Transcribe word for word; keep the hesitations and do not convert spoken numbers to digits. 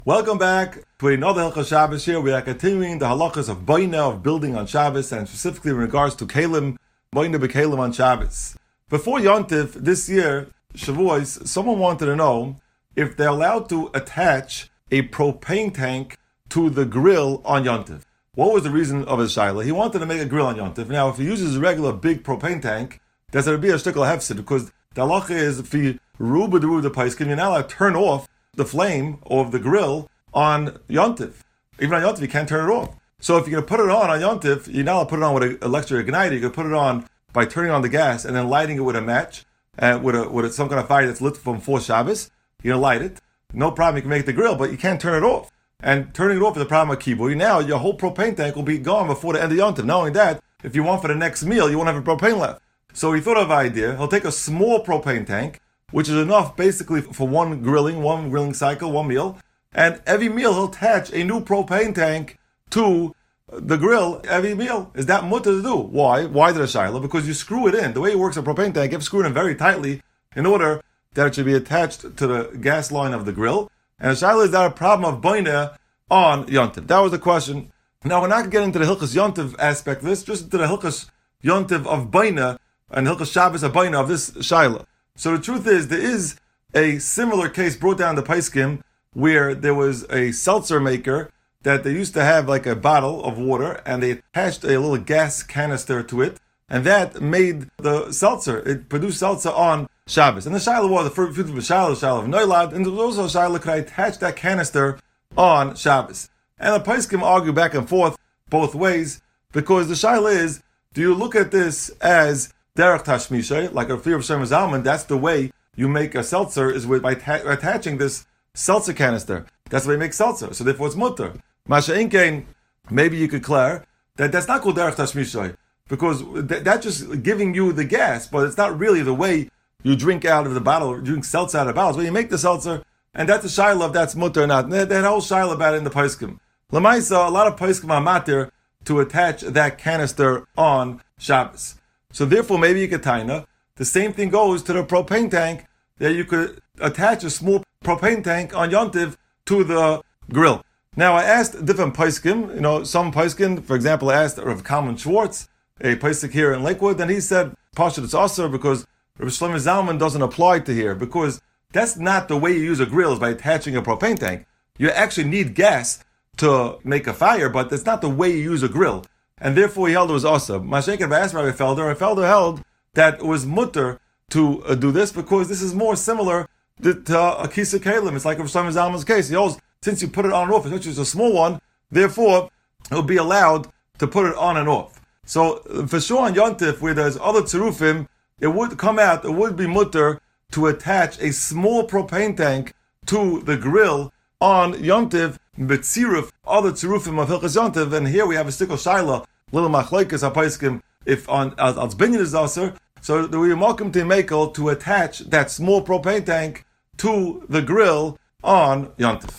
Welcome back to another Hilchos Shabbos here. We are continuing the halachas of Boina, of building on Shabbos, and specifically in regards to Kalim, Boina b'Kalim on Shabbos. Before Yontif, this year, Shavuos, someone wanted to know if they're allowed to attach a propane tank to the grill on Yontif. What was the reason of his shaila? He wanted to make a grill on Yontif. Now, if he uses a regular big propane tank, there's going to be a shtickle hefsid, because the halacha is, if you ruba the ruba the paiskim, you're not allowed to turn off the flame of the grill on Yontif. Even on Yontif, you can't turn it off. So if you're going to put it on on Yontif, you're not allowed to put it on with an electric igniter. You can put it on by turning on the gas and then lighting it with a match, and with a with a, some kind of fire that's lit from four Shabbos. You're going to light it. No problem, you can make the grill, but you can't turn it off. And turning it off is a problem with kibui. Now, your whole propane tank will be gone before the end of Yontif. Not only that, if you want for the next meal, you won't have a propane left. So he thought of an idea. He'll take a small propane tank, which is enough basically for one grilling, one grilling cycle, one meal. And every meal he'll attach a new propane tank to the grill every meal. Is that mutter to do? Why? Why did a shaila? Because you screw it in. The way it works a propane tank, you have to screw it in very tightly in order that it should be attached to the gas line of the grill. And the shaila, is that a problem of boina on Yontif? That was the question. Now we're not going to get into the Hilchos Yontif aspect of this, just into the Hilchos Yontif of boina and Hilchos Shabbos of boina of this shaila. So the truth is, there is a similar case brought down to Paiskim where there was a seltzer maker that they used to have like a bottle of water and they attached a little gas canister to it, and that made the seltzer. It produced seltzer on Shabbos. And the shaila was, the fruit of the shaila, the shaila of Noilad, and there was also a shaila, could I attach that canister on Shabbos? And the Paiskim argue back and forth both ways, because the shaila is, do you look at this as derech tashmishay, like a fear of Shem Zalman? That's the way you make a seltzer, is with by ta- attaching this seltzer canister. That's the way you make seltzer. So therefore it's mutter. Masha Inkein, maybe you could declare that that's not called derech tashmishay, because th- that's just giving you the gas, but it's not really the way you drink out of the bottle, you drink seltzer out of the bottle. It's when you make the seltzer, and that's a shaila if that's mutter or not. That, that whole shaila about it in the Paiskim. Lamaisa, a lot of Paiskim are matir to attach that canister on Shabbos. So therefore, maybe you could taina. The same thing goes to the propane tank, that you could attach a small propane tank on Yontif to the grill. Now, I asked different Paiskim, you know, some Paiskim, for example, I asked Rav Kalman Schwartz, a Paisik here in Lakewood, and he said, Pasha, it's also because Rav Shlomo Zalman doesn't apply to here, because that's not the way you use a grill, is by attaching a propane tank. You actually need gas to make a fire, but that's not the way you use a grill. And therefore he held it was awesome. Mashenkin, if I asked Rabbi Felder, Rabbi Felder held that it was mutter to uh, do this, because this is more similar to, to uh, a kisa kalim. It's like Rav Shlomo Zalman's case. He holds, since you put it on and off, which is a small one, therefore it will be allowed to put it on and off. So for sure on Yontif, where there's other tzarufim, it would come out, it would be mutter to attach a small propane tank to the grill on Yontif, betziruf, other tzarufim of Hilchos Yontif. And here we have a stickle shaila, little machlekes hapaiskim, if on als binyan is aser, so we are welcome to makel to attach that small propane tank to the grill on Yontif.